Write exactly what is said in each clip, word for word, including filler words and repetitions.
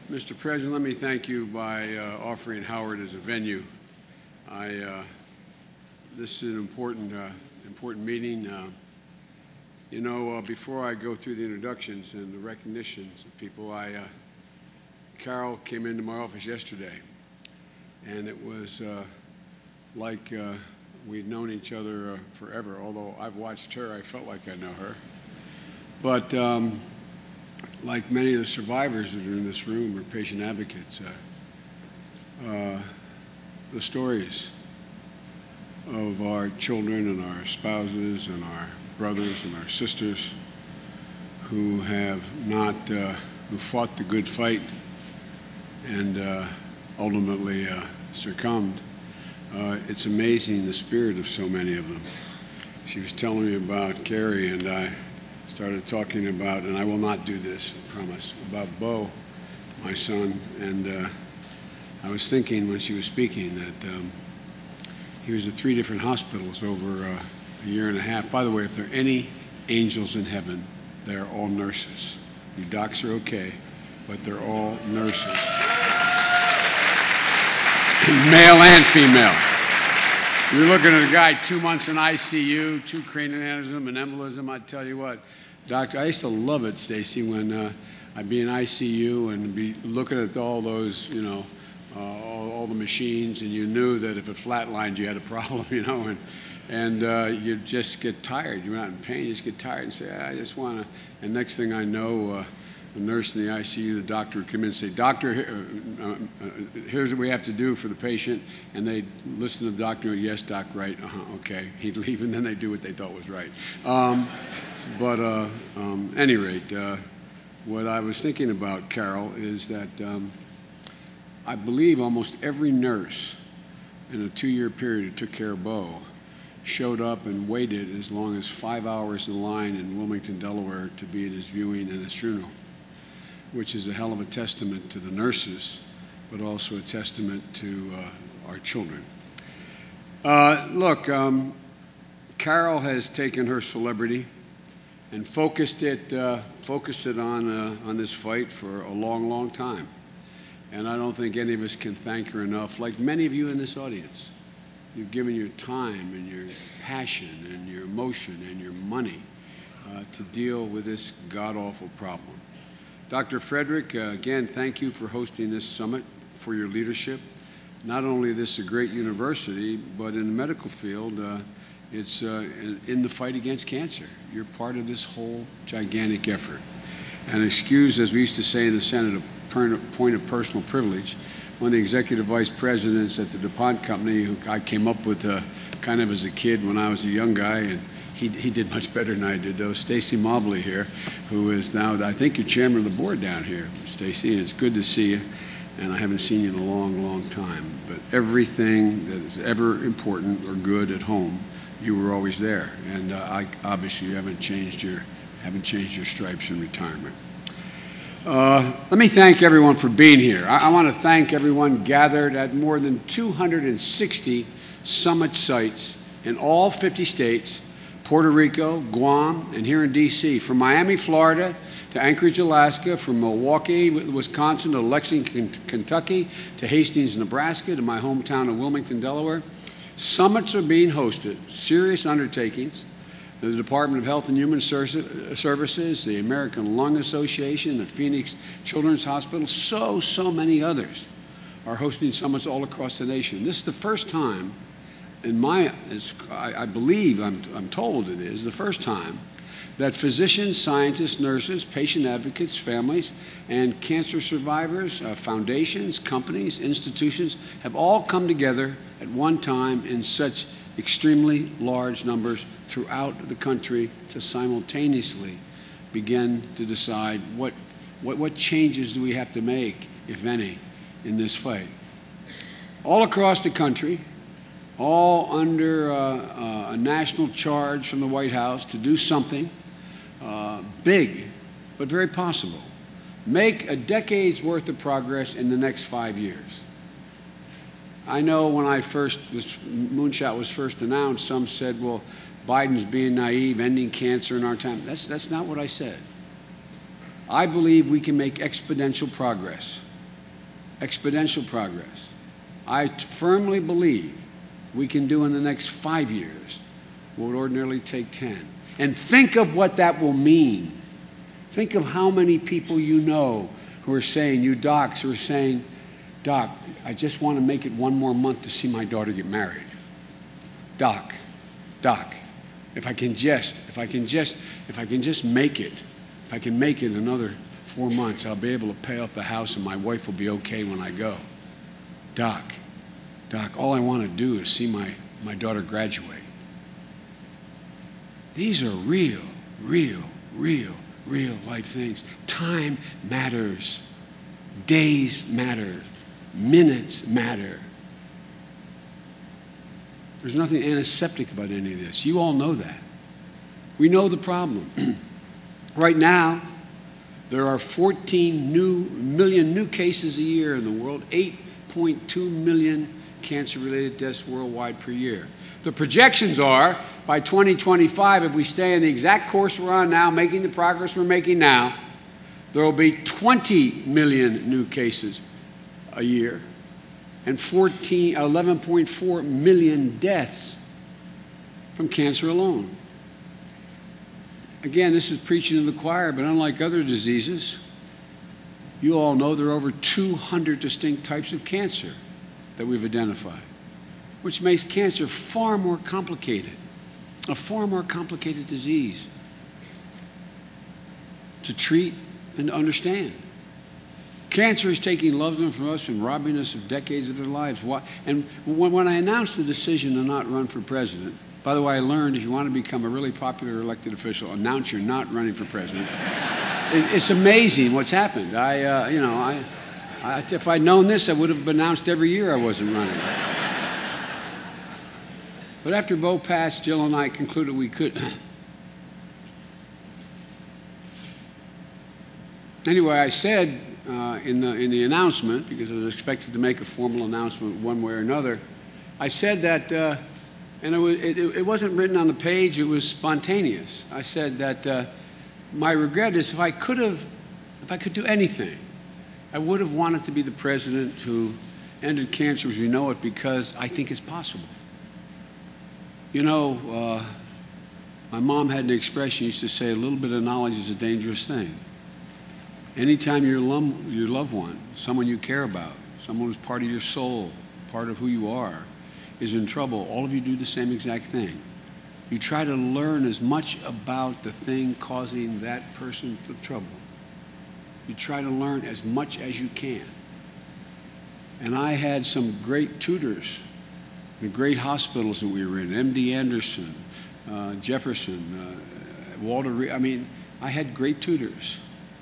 Mister President, let me thank you by uh, offering Howard as a venue. I, uh, this is an important, uh, important meeting. Uh, you know, uh, before I go through the introductions and the recognitions of people, I, uh, Carol came into my office yesterday, and it was uh, like uh, we'd known each other uh, forever. Although I've watched her, I felt like I know her. But um, like many of the survivors that are in this room or patient advocates, uh, uh, the stories of our children and our spouses and our brothers and our sisters who have not, uh, who fought the good fight and uh, ultimately uh, succumbed. Uh, it's amazing the spirit of so many of them. She was telling me about Carrie, and I started talking about, and I will not do this, I promise, about Bo, my son. And uh, I was thinking when she was speaking that um, he was at three different hospitals over uh, a year and a half. By the way, if there are any angels in heaven, they're all nurses. You docs are okay, but they're all nurses. Male and female. You're looking at a guy two months in I C U, two cranial aneurysm and embolism. I tell you what, doctor, I used to love it, Stacy, when uh, I'd be in I C U and be looking at all those, you know, uh, all, all the machines, and you knew that if it flatlined, you had a problem, you know, and and uh, you just get tired. You're not in pain, you just get tired and say, ah, I just want to. And next thing I know, uh, the nurse in the I C U, the doctor would come in and say, Doctor, uh, uh, here's what we have to do for the patient. And they'd listen to the doctor and go, yes, doc, right, uh-huh, okay. He'd leave, and then they'd do what they thought was right. Um, but uh, um, at any rate, uh, what I was thinking about, Carol, is that um, I believe almost every nurse in a two-year period who took care of Bo showed up and waited as long as five hours in line in Wilmington, Delaware, to be at his viewing and his funeral, which is a hell of a testament to the nurses, but also a testament to uh, our children. Uh, look, um, Carol has taken her celebrity and focused it, uh, focused it on, uh, on this fight for a long, long time. And I don't think any of us can thank her enough, like many of you in this audience. You've given your time and your passion and your emotion and your money uh, to deal with this god-awful problem. Doctor Frederick, uh, again, thank you for hosting this summit, for your leadership. Not only is this a great university, but in the medical field, uh, it's uh, in, in the fight against cancer. You're part of this whole gigantic effort. And excuse, as we used to say in the Senate, a point of personal privilege. One of the executive vice presidents at the DuPont company, who I came up with uh, kind of as a kid when I was a young guy, and he, he did much better than I did, though. Stacy Mobley here, who is now, I think, you're chairman of the board down here, Stacy, and it's good to see you. And I haven't seen you in a long, long time. But everything that is ever important or good at home, you were always there. And uh, I, obviously, you haven't changed your, haven't changed your stripes in retirement. Uh, let me thank everyone for being here. I, I want to thank everyone gathered at more than two hundred sixty summit sites in all fifty states, Puerto Rico, Guam, and here in D C, from Miami, Florida, to Anchorage, Alaska, from Milwaukee, Wisconsin, to Lexington, Kentucky, to Hastings, Nebraska, to my hometown of Wilmington, Delaware. Summits are being hosted, serious undertakings. The Department of Health and Human Services, the American Lung Association, the Phoenix Children's Hospital, so, so many others are hosting summits all across the nation. This is the first time, in my, as I, I believe, I'm, I'm told it is, the first time that physicians, scientists, nurses, patient advocates, families, and cancer survivors, uh, foundations, companies, institutions have all come together at one time in such extremely large numbers throughout the country to simultaneously begin to decide what, what, what changes do we have to make, if any, in this fight. All across the country, all under uh, uh, a national charge from the White House to do something uh, big, but very possible. Make a decade's worth of progress in the next five years. I know when I first, this moonshot was first announced, some said, well, Biden's being naive, ending cancer in our time. That's, that's not what I said. I believe we can make exponential progress. exponential progress. I firmly believe we can do in the next five years what would ordinarily take ten. And think of what that will mean. Think of how many people you know who are saying, you docs who are saying, Doc, I just want to make it one more month to see my daughter get married. Doc, Doc, if I can just, if I can just, if I can just make it, if I can make it another four months, I'll be able to pay off the house and my wife will be okay when I go. Doc, Doc, all I want to do is see my, my daughter graduate. These are real, real, real, real life things. Time matters. Days matter. Minutes matter. There's nothing antiseptic about any of this. You all know that. We know the problem. Right now, there are fourteen new, million new cases a year in the world, eight point two million cancer-related deaths worldwide per year. The projections are, by twenty twenty-five, if we stay in the exact course we're on now, making the progress we're making now, there will be twenty million new cases a year and eleven point four million deaths from cancer alone. Again, this is preaching to the choir, but unlike other diseases, you all know there are over two hundred distinct types of cancer that we've identified, which makes cancer far more complicated, a far more complicated disease to treat and to understand. Cancer is taking loved ones from us and robbing us of decades of their lives. And when I announced the decision to not run for president, by the way, I learned if you want to become a really popular elected official, announce you're not running for president. It's amazing what's happened. I, uh, you know, I, I, if I'd known this, I would have announced every year I wasn't running. But after Bo passed, Jill and I concluded we could. Anyway, I said uh, in the in the announcement, because I was expected to make a formal announcement one way or another, I said that, uh, and it, was, it, it wasn't written on the page, it was spontaneous. I said that uh, my regret is if I could have, if I could do anything, I would have wanted to be the president who ended cancer as we know it, because I think it's possible. You know, uh, my mom had an expression, used to say, a little bit of knowledge is a dangerous thing. Anytime your, lum, your loved one, someone you care about, someone who's part of your soul, part of who you are, is in trouble, all of you do the same exact thing. You try to learn as much about the thing causing that person the trouble. You try to learn as much as you can. And I had some great tutors, the great hospitals that we were in, M D Anderson, uh, Jefferson, uh, Walter Reed. I mean, I had great tutors.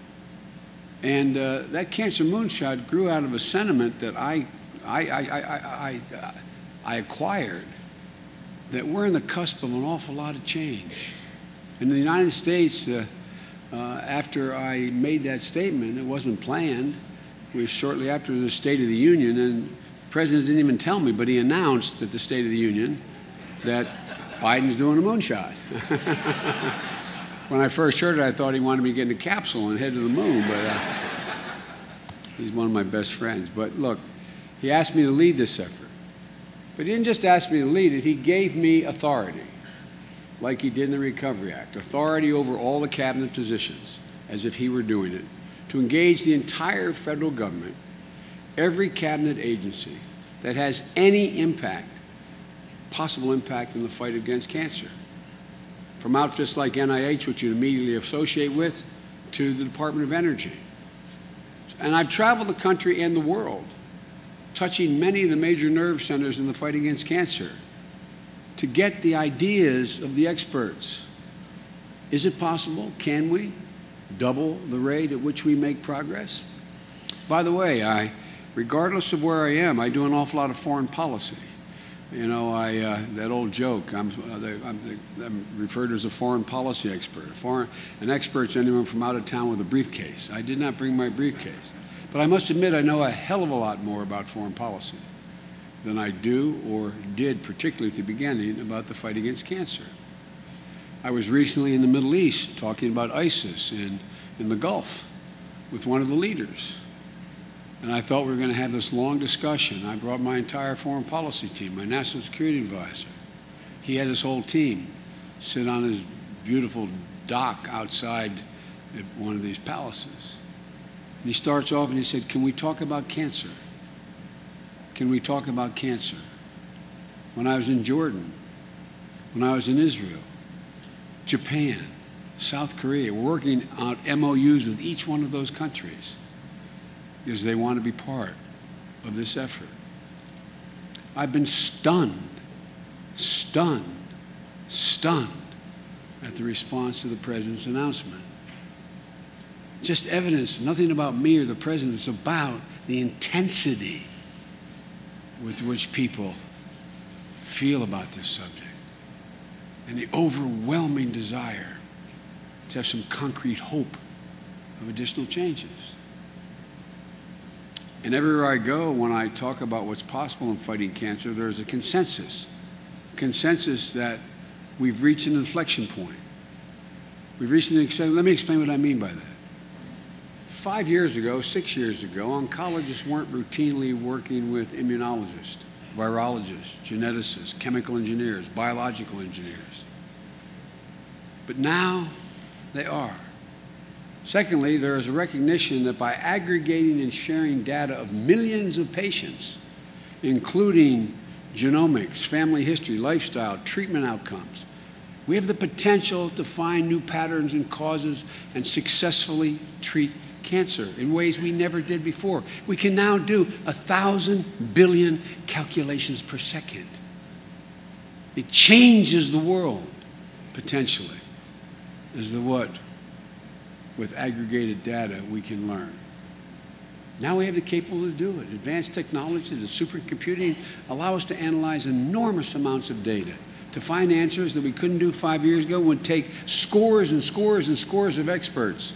And uh, that cancer moonshot grew out of a sentiment that I, I, I, I, I, I acquired, that we're on the cusp of an awful lot of change. In the United States, uh, uh, after I made that statement, it wasn't planned. It was shortly after the State of the Union, and the President didn't even tell me, but he announced at the State of the Union that Biden's doing a moonshot. When I first heard it, I thought he wanted me to get in a capsule and head to the moon, but uh, he's one of my best friends. But look, he asked me to lead this effort. But he didn't just ask me to lead it, he gave me authority, like he did in the Recovery Act, authority over all the cabinet positions, as if he were doing it, to engage the entire federal government, every cabinet agency that has any impact, possible impact in the fight against cancer. From outfits like N I H, which you immediately associate with, to the Department of Energy. And I've traveled the country and the world, touching many of the major nerve centers in the fight against cancer, to get the ideas of the experts. Is it possible? Can we double the rate at which we make progress? By the way, I, regardless of where I am, I do an awful lot of foreign policy. You know, I, uh, that old joke, I'm, uh, the, I'm, the, I'm referred to as a foreign policy expert. A foreign, an expert's anyone from out of town with a briefcase. I did not bring my briefcase. But I must admit I know a hell of a lot more about foreign policy than I do or did, particularly at the beginning, about the fight against cancer. I was recently in the Middle East talking about ISIS in, in the Gulf with one of the leaders. And I thought we were going to have this long discussion. I brought my entire foreign policy team, my national security advisor. He had his whole team sit on his beautiful dock outside one of these palaces. And he starts off and he said, can we talk about cancer? Can we talk about cancer? When I was in Jordan, when I was in Israel, Japan, South Korea, we're working on M O Us with each one of those countries because they want to be part of this effort. I've been stunned, stunned, stunned at the response to the President's announcement. Just evidence, nothing about me or the President. It's about the intensity with which people feel about this subject and the overwhelming desire to have some concrete hope of additional changes. And everywhere I go, when I talk about what's possible in fighting cancer, there's a consensus. Consensus that we've reached an inflection point. We've reached an, let me explain what I mean by that. Five years ago, six years ago, oncologists weren't routinely working with immunologists, virologists, geneticists, chemical engineers, biological engineers. But now they are. Secondly, there is a recognition that by aggregating and sharing data of millions of patients, including genomics, family history, lifestyle, treatment outcomes, we have the potential to find new patterns and causes and successfully treat cancer in ways we never did before. We can now do a thousand billion calculations per second. It changes the world, potentially, as the what? With aggregated data we can learn. Now we have the capable to do it. Advanced technologies and supercomputing allow us to analyze enormous amounts of data to find answers that we couldn't do five years ago. It would take scores and scores and scores of experts,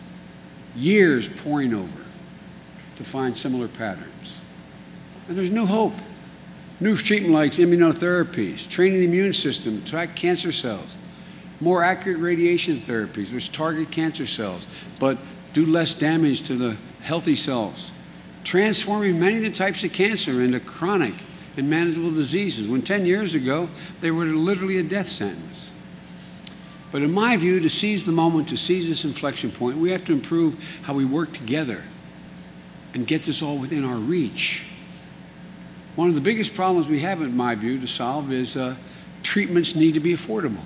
years poring over to find similar patterns. And there's new hope. New treatment like immunotherapies, training the immune system to track cancer cells, more accurate radiation therapies which target cancer cells but do less damage to the healthy cells, transforming many of the types of cancer into chronic and manageable diseases, when ten years ago they were literally a death sentence. But in my view, to seize the moment, to seize this inflection point, we have to improve how we work together and get this all within our reach. One of the biggest problems we have, in my view, to solve is uh, treatments need to be affordable.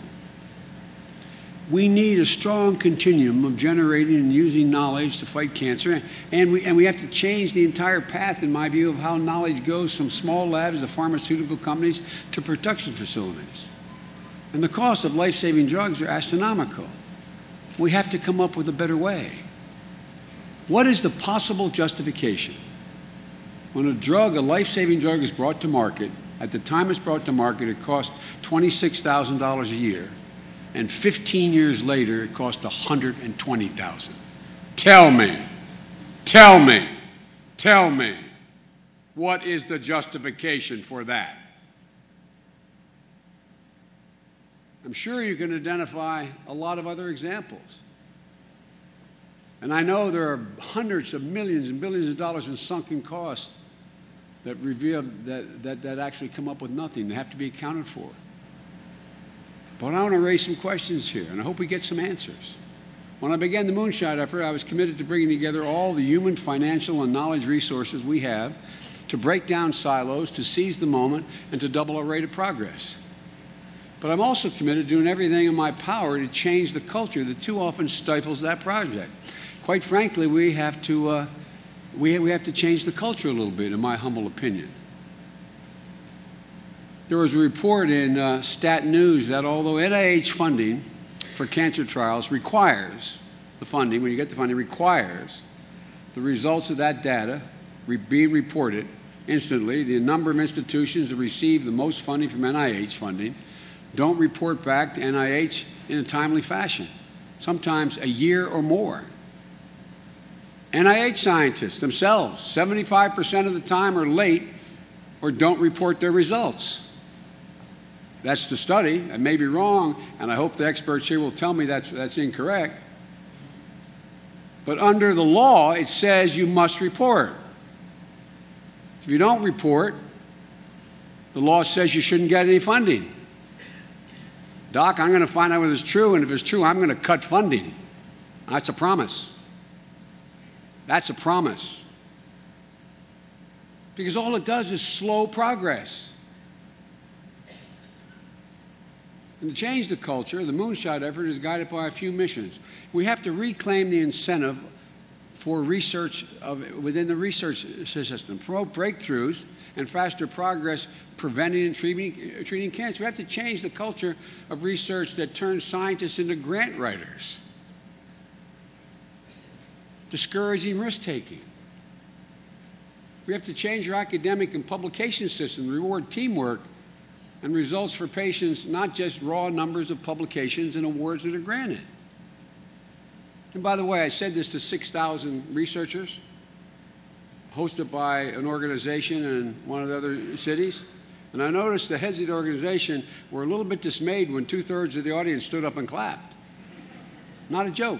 We need a strong continuum of generating and using knowledge to fight cancer, and we, and we have to change the entire path, in my view, of how knowledge goes from small labs to pharmaceutical companies to production facilities. And the costs of life-saving drugs are astronomical. We have to come up with a better way. What is the possible justification when a drug, a life-saving drug, is brought to market? At the time it's brought to market, it cost twenty-six thousand dollars a year. And fifteen years later, it cost one hundred twenty thousand dollars. Tell me, tell me, tell me, what is the justification for that? I'm sure you can identify a lot of other examples. And I know there are hundreds of millions and billions of dollars in sunken costs that reveal that, that, that actually come up with nothing. They have to be accounted for. But I want to raise some questions here, and I hope we get some answers. When I began the Moonshot effort, I was committed to bringing together all the human, financial, and knowledge resources we have to break down silos, to seize the moment, and to double our rate of progress. But I'm also committed to doing everything in my power to change the culture that too often stifles that project. Quite frankly, we have to, uh, we, we have to change the culture a little bit, in my humble opinion. There was a report in uh, Stat News that although N I H funding for cancer trials requires, the funding, when you get the funding, requires the results of that data re- being reported instantly, the number of institutions that receive the most funding from N I H funding don't report back to N I H in a timely fashion, sometimes a year or more. N I H scientists themselves, seventy-five percent of the time, are late or don't report their results. That's the study. I may be wrong, and I hope the experts here will tell me that's, that's incorrect. But under the law, it says you must report. If you don't report, the law says you shouldn't get any funding. Doc, I'm going to find out whether it's true, and if it's true, I'm going to cut funding. That's a promise. That's a promise. Because all it does is slow progress. And to change the culture, the Moonshot effort is guided by a few missions. We have to reclaim the incentive for research of, within the research system, promote breakthroughs and faster progress preventing and treating, treating cancer. We have to change the culture of research that turns scientists into grant writers, discouraging risk-taking. We have to change our academic and publication system, reward teamwork and results for patients, not just raw numbers of publications and awards that are granted. And by the way, I said this to six thousand researchers, hosted by an organization in one of the other cities. And I noticed the heads of the organization were a little bit dismayed when two-thirds of the audience stood up and clapped. Not a joke.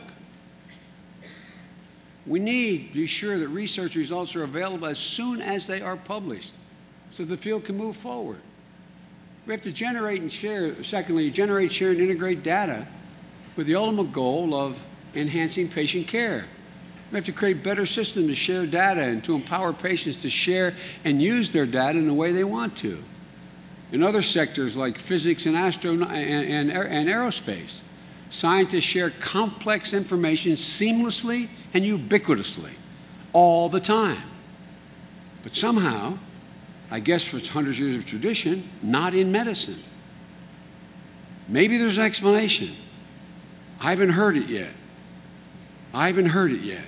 We need to be sure that research results are available as soon as they are published so the field can move forward. We have to generate and share, secondly, generate, share, and integrate data with the ultimate goal of enhancing patient care. We have to create better systems to share data and to empower patients to share and use their data in the way they want to. In other sectors like physics and, astro and, and, and aerospace, scientists share complex information seamlessly and ubiquitously all the time. But somehow, I guess for its hundreds of years of tradition, not in medicine. Maybe there's an explanation. I haven't heard it yet. I haven't heard it yet.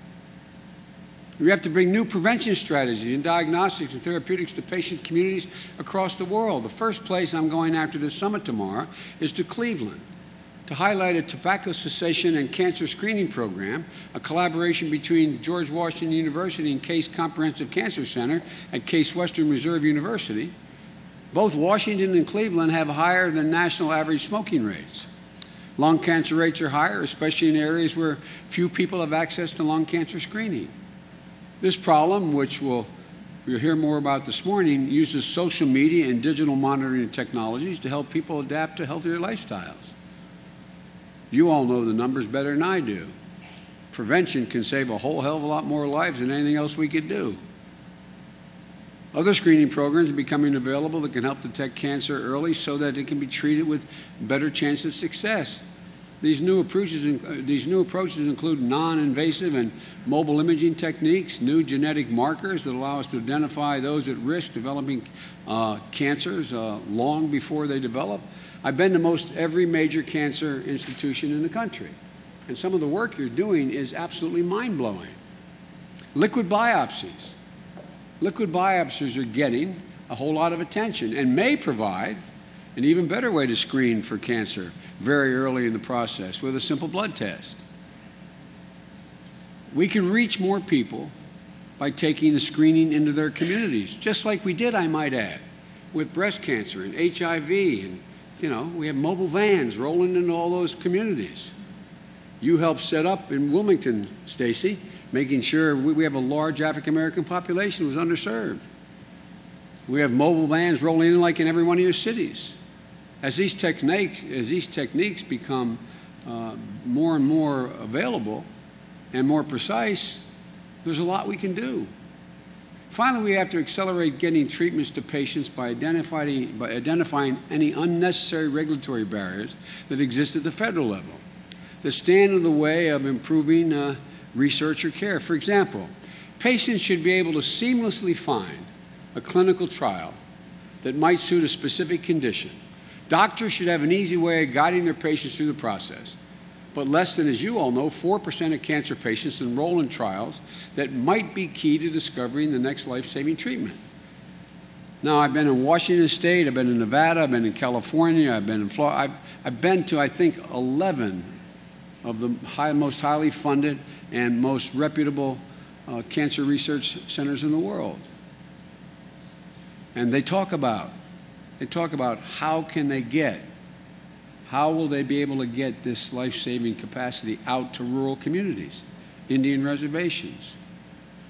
We have to bring new prevention strategies and diagnostics and therapeutics to patient communities across the world. The first place I'm going after this summit tomorrow is to Cleveland to highlight a tobacco cessation and cancer screening program, a collaboration between George Washington University and Case Comprehensive Cancer Center at Case Western Reserve University. Both Washington and Cleveland have higher than national average smoking rates. Lung cancer rates are higher, especially in areas where few people have access to lung cancer screening. This problem, which we'll, we'll hear more about this morning, uses social media and digital monitoring technologies to help people adapt to healthier lifestyles. You all know the numbers better than I do. Prevention can save a whole hell of a lot more lives than anything else we could do. Other screening programs are becoming available that can help detect cancer early so that it can be treated with better chance of success. These new approaches, these new approaches include non-invasive and mobile imaging techniques, new genetic markers that allow us to identify those at risk developing uh, cancers uh, long before they develop. I've been to most every major cancer institution in the country, and some of the work you're doing is absolutely mind-blowing. Liquid biopsies. Liquid biopsies are getting a whole lot of attention and may provide an even better way to screen for cancer very early in the process with a simple blood test. We can reach more people by taking the screening into their communities, just like we did, I might add, with breast cancer and H I V. And, you know, we have mobile vans rolling into all those communities. You helped set up in Wilmington, Stacy, making sure we, we have a large African American population who's underserved. We have mobile vans rolling in like in every one of your cities. As these techniques, as these techniques become uh, more and more available and more precise, there's a lot we can do. Finally, we have to accelerate getting treatments to patients by identifying, by identifying any unnecessary regulatory barriers that exist at the federal level that stand in the way of improving uh, research or care. For example, patients should be able to seamlessly find a clinical trial that might suit a specific condition. Doctors should have an easy way of guiding their patients through the process. But less than, as you all know, four percent of cancer patients enroll in trials that might be key to discovering the next life-saving treatment. Now, I've been in Washington State, I've been in Nevada, I've been in California, I've been in Florida. I've, I've been to, I think, eleven of the high, most highly funded and most reputable uh, cancer research centers in the world. And they talk about, they talk about how can they get, how will they be able to get this life-saving capacity out to rural communities, Indian reservations.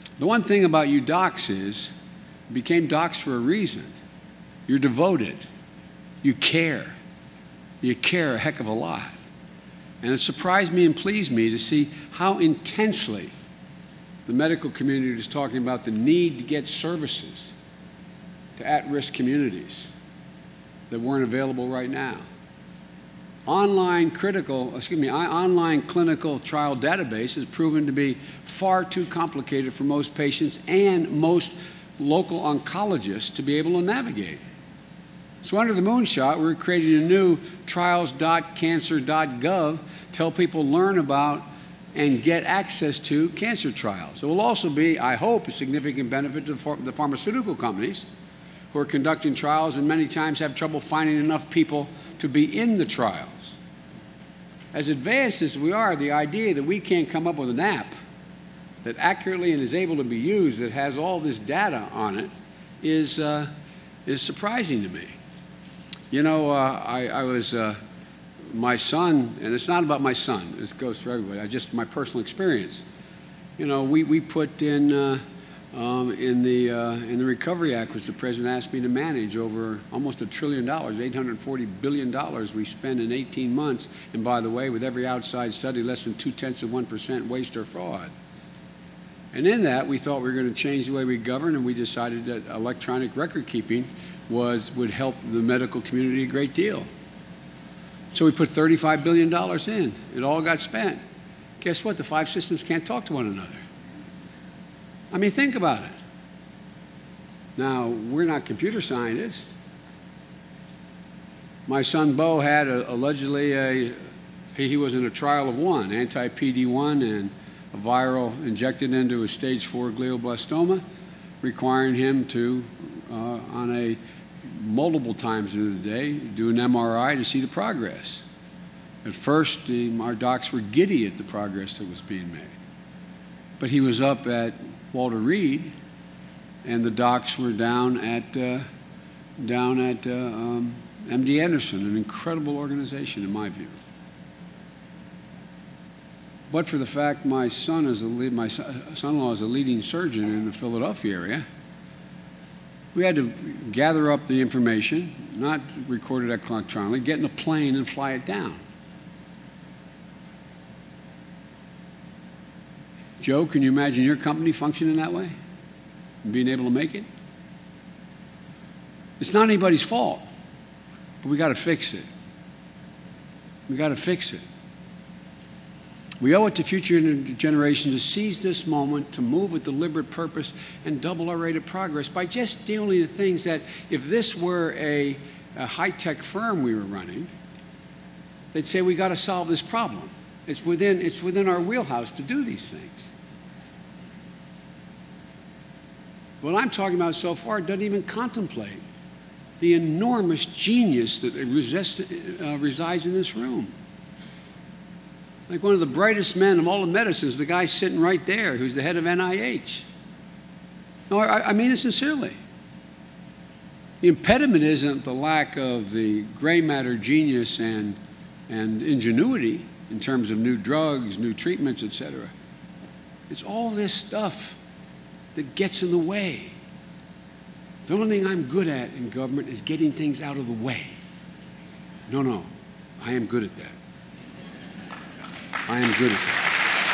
The one thing about you docs is, you became docs for a reason. You're devoted. You care. You care a heck of a lot. And it surprised me and pleased me to see how intensely the medical community is talking about the need to get services to at-risk communities that weren't available right now. Online critical, excuse me, online clinical trial database has proven to be far too complicated for most patients and most local oncologists to be able to navigate. So under the moonshot, we're creating a new trials dot cancer dot gov to help people learn about and get access to cancer trials. It will also be, I hope, a significant benefit to the pharmaceutical companies who are conducting trials and many times have trouble finding enough people to be in the trials. As advanced as we are, the idea that we can't come up with an app that accurately and is able to be used, that has all this data on it, is, uh, is surprising to me. You know, uh, I, I was, uh, my son, and it's not about my son, this goes for everybody, I just, my personal experience. You know, we, we put in, uh, um, in, the, uh, in the Recovery Act, which the President asked me to manage, over almost a trillion dollars, eight hundred forty billion dollars we spend in eighteen months. And by the way, with every outside study, less than two-tenths of one percent waste or fraud. And in that, we thought we were going to change the way we govern, and we decided that electronic record keeping was, would help the medical community a great deal. So we put thirty-five billion dollars in. It all got spent. Guess what? The five systems can't talk to one another. I mean, think about it. Now, we're not computer scientists. My son Bo had a, allegedly a, he, he was in a trial of one, anti-P D one and a viral injected into a stage four glioblastoma, requiring him to, uh, on a multiple times in the day, do an M R I to see the progress. At first, the, our docs were giddy at the progress that was being made. But he was up at Walter Reed, and the docs were down at, uh, down at uh, um, M D Anderson, an incredible organization in my view. But for the fact my son is a lead, my son-in-law is a leading surgeon in the Philadelphia area, we had to gather up the information, not record it electronically, get in a plane and fly it down. Joe, can you imagine your company functioning that way and being able to make it? It's not anybody's fault, but we got to fix it. We got to fix it. We owe it to future generations to seize this moment, to move with deliberate purpose and double our rate of progress by just dealing with things that, if this were a, a high-tech firm we were running, they'd say we got to solve this problem. It's within, it's within our wheelhouse to do these things. What I'm talking about so far doesn't even contemplate the enormous genius that resist, uh, resides in this room. Like one of the brightest men of all of medicine is the guy sitting right there who's the head of N I H. No, I, I mean it sincerely. The impediment isn't the lack of the gray matter genius and, and ingenuity in terms of new drugs, new treatments, et cetera. It's all this stuff that gets in the way. The only thing I'm good at in government is getting things out of the way. No, no, I am good at that. I am good at that.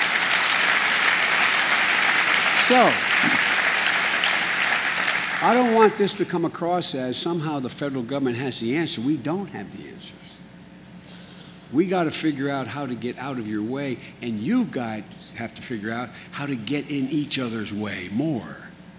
So, I don't want this to come across as somehow the federal government has the answer. We don't have the answers. We got to figure out how to get out of your way, and you guys have to figure out how to get in each other's way more.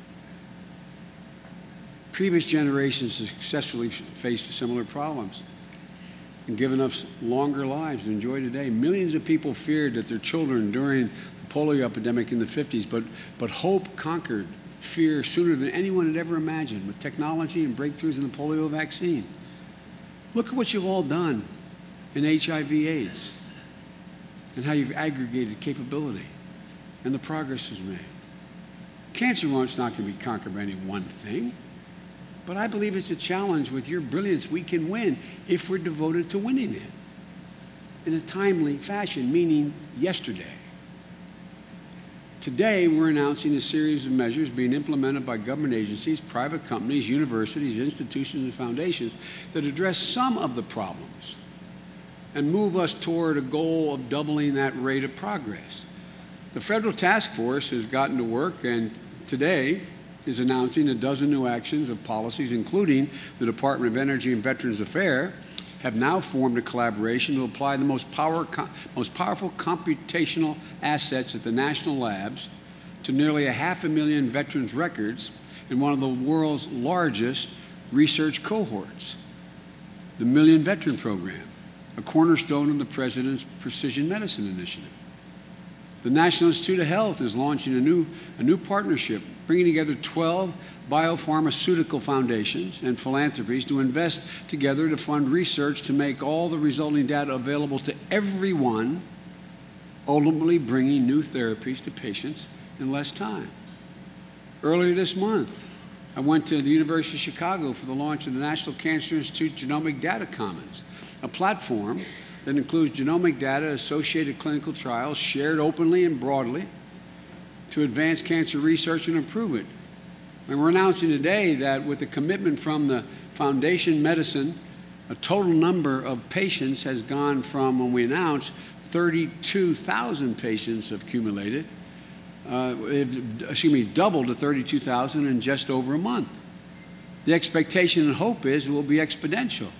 Previous generations successfully faced similar problems and given us longer lives to enjoy today. Millions of people feared that their children during the polio epidemic in the fifties, but, but hope conquered fear sooner than anyone had ever imagined with technology and breakthroughs in the polio vaccine. Look at what you've all done in H I V AIDS and how you've aggregated capability and the progress was made. Cancer is not going to be conquered by any one thing, but I believe it's a challenge. With your brilliance, we can win if we're devoted to winning it in a timely fashion, meaning yesterday. Today, we're announcing a series of measures being implemented by government agencies, private companies, universities, institutions, and foundations that address some of the problems and move us toward a goal of doubling that rate of progress. The Federal Task Force has gotten to work and today is announcing a dozen new actions of policies, including the Department of Energy and Veterans Affairs, have now formed a collaboration to apply the most, power, most powerful computational assets at the national labs to nearly a half a million veterans' records in one of the world's largest research cohorts, the Million Veteran Program, a cornerstone of the President's Precision Medicine Initiative. The National Institute of Health is launching a new, a new partnership, bringing together twelve biopharmaceutical foundations and philanthropies to invest together to fund research to make all the resulting data available to everyone, ultimately bringing new therapies to patients in less time. Earlier this month, I went to the University of Chicago for the launch of the National Cancer Institute Genomic Data Commons, a platform that includes genomic data, associated clinical trials shared openly and broadly to advance cancer research and improve it. And we're announcing today that with the commitment from the Foundation Medicine, a total number of patients has gone from, when we announced, thirty-two thousand patients have accumulated, uh, excuse me, doubled to thirty-two thousand in just over a month. The expectation and hope is it will be exponential.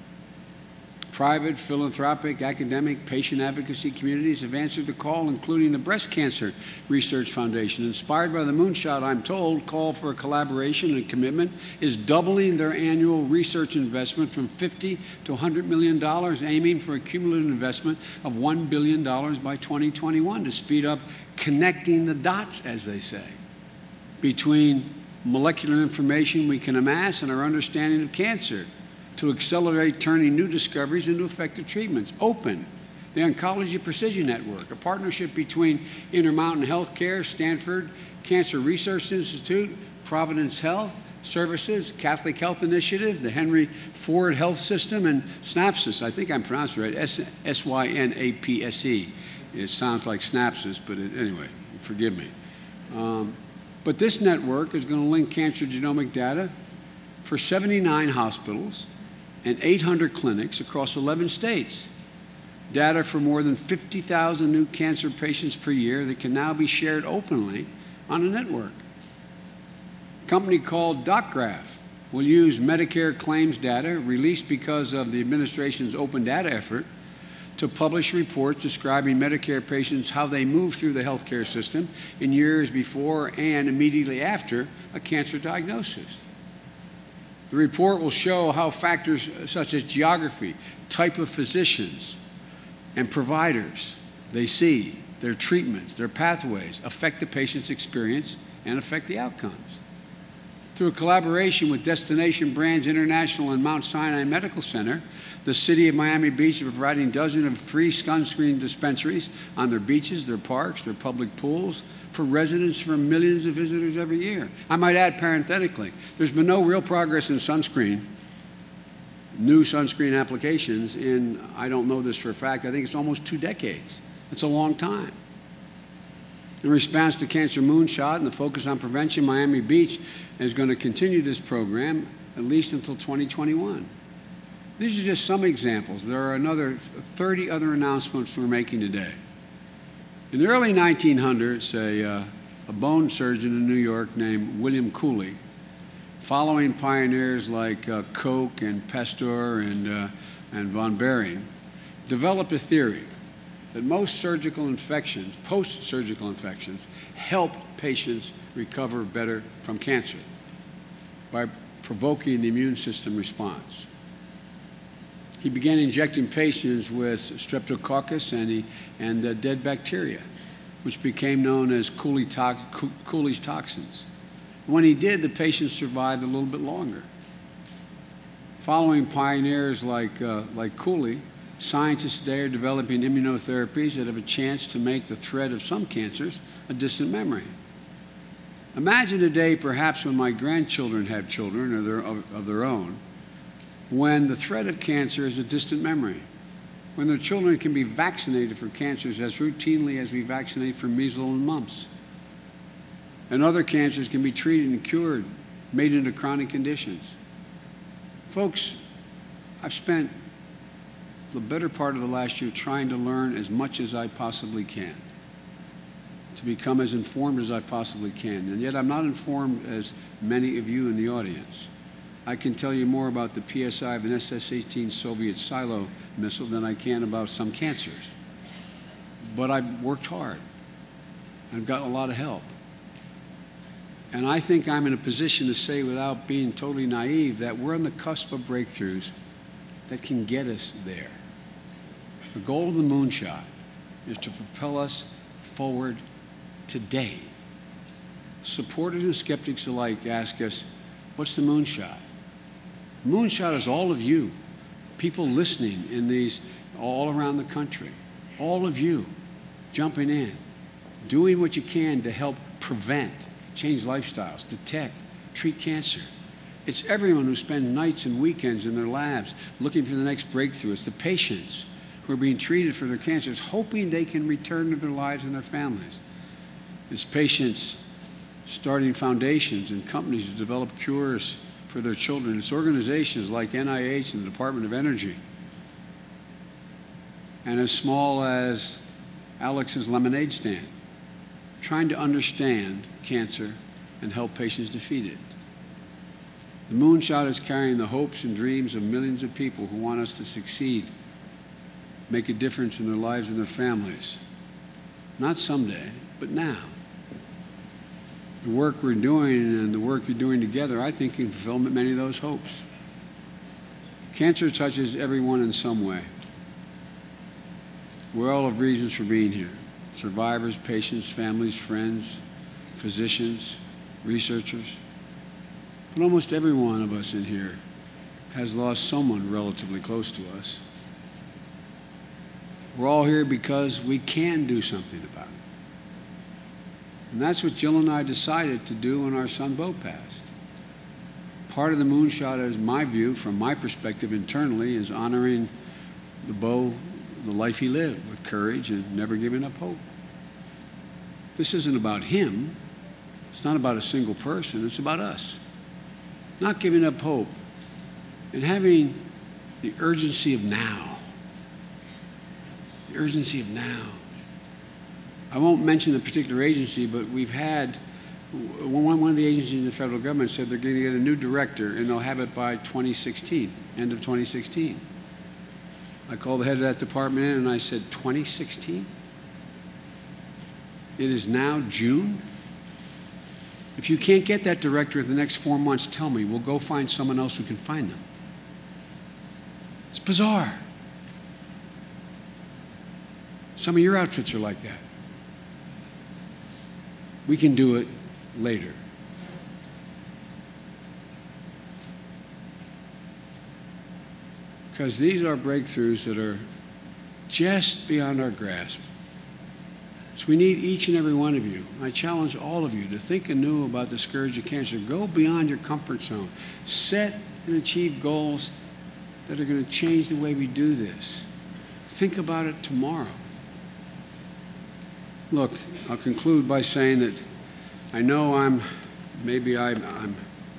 Private, philanthropic, academic, patient advocacy communities have answered the call, including the Breast Cancer Research Foundation. Inspired by the moonshot, I'm told, call for a collaboration and commitment is doubling their annual research investment from fifty to one hundred million dollars, aiming for a cumulative investment of one billion dollars by twenty twenty-one to speed up connecting the dots, as they say, between molecular information we can amass and our understanding of cancer, to accelerate turning new discoveries into effective treatments. Open, the Oncology Precision Network, a partnership between Intermountain Healthcare, Stanford Cancer Research Institute, Providence Health Services, Catholic Health Initiative, the Henry Ford Health System, and Synapses. I think I'm pronouncing it right, S Y N A P S E. It sounds like Synapses, but it, anyway, forgive me. Um, but this network is going to link cancer genomic data for seventy-nine hospitals and eight hundred clinics across eleven states. Data for more than fifty thousand new cancer patients per year that can now be shared openly on a network. A company called DocGraph will use Medicare claims data released because of the administration's open data effort to publish reports describing Medicare patients, how they move through the healthcare system in years before and immediately after a cancer diagnosis. The report will show how factors such as geography, type of physicians and providers they see, their treatments, their pathways, affect the patient's experience and affect the outcomes. Through a collaboration with Destination Brands International and Mount Sinai Medical Center, the City of Miami Beach is providing dozens of free sunscreen dispensaries on their beaches, their parks, their public pools, for residents, for millions of visitors every year. I might add parenthetically, there's been no real progress in sunscreen, new sunscreen applications in, I don't know this for a fact, I think it's almost two decades. It's a long time. In response to Cancer Moonshot and the focus on prevention, Miami Beach is going to continue this program at least until twenty twenty-one. These are just some examples. There are another thirty other announcements we're making today. In the early nineteen hundreds, a, uh, a bone surgeon in New York named William Cooley, following pioneers like uh, Koch and Pasteur and, uh, and von Behring, developed a theory that most surgical infections, post-surgical infections, help patients recover better from cancer by provoking the immune system response. He began injecting patients with streptococcus and, he, and uh, dead bacteria, which became known as Cooley to Cooley's toxins. When he did, the patients survived a little bit longer. Following pioneers like, uh, like Cooley, scientists today are developing immunotherapies that have a chance to make the threat of some cancers a distant memory. Imagine a day, perhaps when my grandchildren have children of their, of, of their own, when the threat of cancer is a distant memory, when their children can be vaccinated for cancers as routinely as we vaccinate for measles and mumps, And other cancers can be treated and cured, made into chronic conditions. Folks, I've spent the better part of the last year trying to learn as much as I possibly can, to become as informed as I possibly can. And yet I'm not informed as many of you in the audience. I can tell you more about the P S I of an S S eighteen Soviet silo missile than I can about some cancers. But I've worked hard. I've gotten a lot of help. And I think I'm in a position to say, without being totally naive, that we're on the cusp of breakthroughs that can get us there. The goal of the moonshot is to propel us forward today. Supporters and skeptics alike ask us, what's the moonshot? The moonshot is all of you, people listening in these all around the country, all of you jumping in, doing what you can to help prevent, change lifestyles, detect, treat cancer. It's everyone who spends nights and weekends in their labs looking for the next breakthrough. It's the patients who are being treated for their cancers, hoping they can return to their lives and their families. It's patients starting foundations and companies to develop cures for their children. It's organizations like N I H and the Department of Energy. And as small as Alex's lemonade stand, trying to understand cancer and help patients defeat it. The moonshot is carrying the hopes and dreams of millions of people who want us to succeed, make a difference in their lives and their families. Not someday, but now. The work we're doing and the work you're doing together, I think, can fulfill many of those hopes. Cancer touches everyone in some way. We all have reasons for being here. Survivors, patients, families, friends, physicians, researchers. But almost every one of us in here has lost someone relatively close to us. We're all here because we can do something about it. And that's what Jill and I decided to do when our son Bo passed. Part of the moonshot, is my view, from my perspective internally, is honoring the Bo, the life he lived with courage and never giving up hope. This isn't about him. It's not about a single person. It's about us. Not giving up hope and having the urgency of now. The urgency of now. I won't mention the particular agency, but we've had, one, one of the agencies in the federal government said they're going to get a new director and they'll have it by twenty sixteen, end of twenty sixteen. I called the head of that department in and I said, twenty sixteen? It is now June? If you can't get that director in the next four months, tell me. We'll go find someone else who can find them. It's bizarre. Some of your outfits are like that. We can do it later. Because these are breakthroughs that are just beyond our grasp. So we need each and every one of you. I challenge all of you to think anew about the scourge of cancer. Go beyond your comfort zone. Set and achieve goals that are going to change the way we do this. Think about it tomorrow. Look, I'll conclude by saying that I know I'm, maybe I'm, I'm,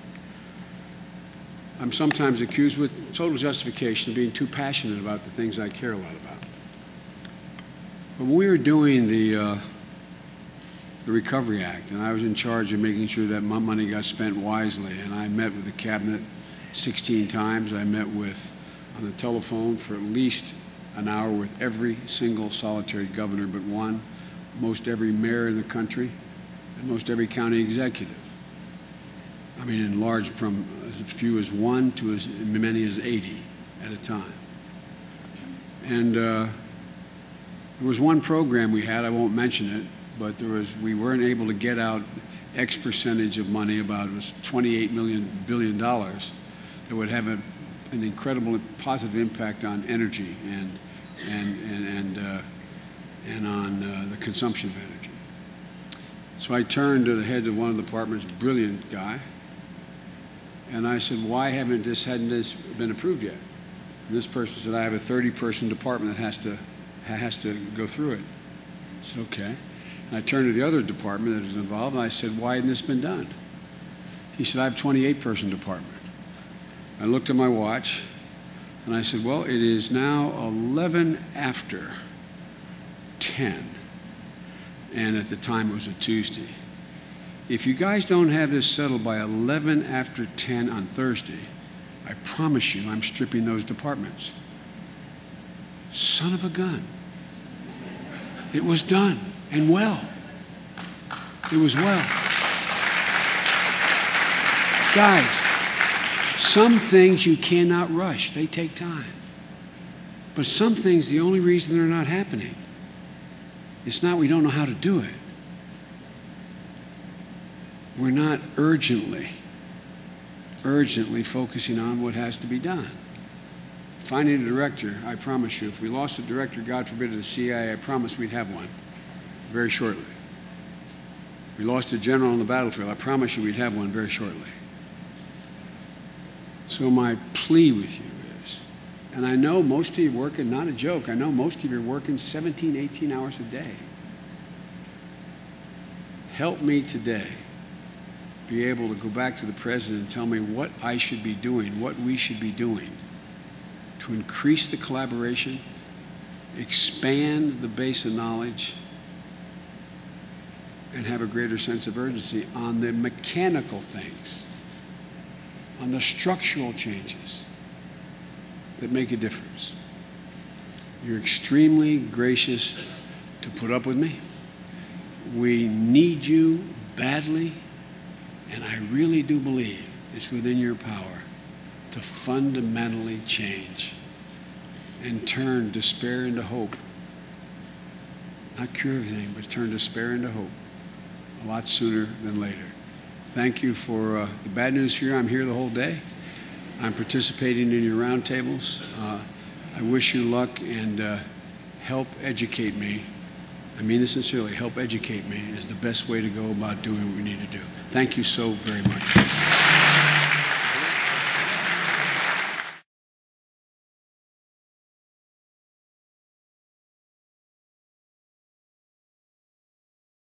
I'm sometimes accused with total justification of being too passionate about the things I care a lot about. But when we were doing the, uh, the Recovery Act, and I was in charge of making sure that my money got spent wisely, and I met with the cabinet sixteen times. I met with, on the telephone for at least an hour with every single solitary governor but one, most every mayor in the country, and most every county executive. I mean, in large, from as few as one to as many as eighty at a time. And uh, there was one program we had, I won't mention it, but there was, we weren't able to get out X percentage of money, about it was twenty-eight million billion dollars, that would have a, an incredible positive impact on energy and and and and, uh, and on uh, the consumption of energy. So I turned to the head of one of the departments, a brilliant guy, and I said, "Why haven't this hadn't this been approved yet?" And this person said, "I have a thirty person department that has to has to go through it." I said, "Okay." And I turned to the other department that was involved, and I said, why hadn't this been done? He said, I have a twenty-eight person department. I looked at my watch, and I said, well, it is now eleven after ten. And at the time, it was a Tuesday. If you guys don't have this settled by eleven after ten on Thursday, I promise you I'm stripping those departments. Son of a gun. It was done, and well. It was well. Guys, some things you cannot rush. They take time. But some things, the only reason they're not happening, it's not we don't know how to do it. We're not urgently, urgently focusing on what has to be done. Finding a director, I promise you, if we lost a director, God forbid, of the C I A, I promise we'd have one very shortly. If we lost a general on the battlefield, I promise you we'd have one very shortly. So my plea with you is, and I know most of you are working, not a joke, I know most of you are working seventeen, eighteen hours a day. Help me today be able to go back to the President and tell me what I should be doing, what we should be doing to increase the collaboration, expand the base of knowledge, and have a greater sense of urgency on the mechanical things, on the structural changes that make a difference. You're extremely gracious to put up with me. We need you badly, and I really do believe it's within your power to fundamentally change and turn despair into hope. Not cure everything, but turn despair into hope a lot sooner than later. Thank you for uh, the bad news for you. I'm here the whole day. I'm participating in your roundtables. Uh, I wish you luck, and uh, help educate me. I mean this sincerely. Help educate me is the best way to go about doing what we need to do. Thank you so very much.